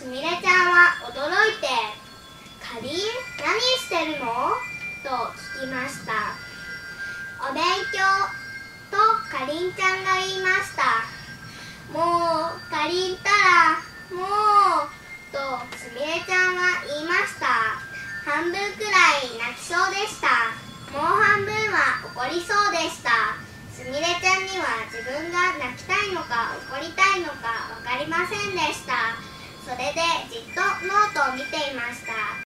みれちゃんは驚いて「かりん、何してるの？」と聞きました。お勉強とかりんちゃんが言いました。もうかりんたらもうとすみれちゃんは言いました。半分くらい泣きそうでした。もう半分は怒りそうでした。すみれちゃんには自分が泣きたいのか怒りたいのか分かりませんでした。それでじっとノートを見ていました。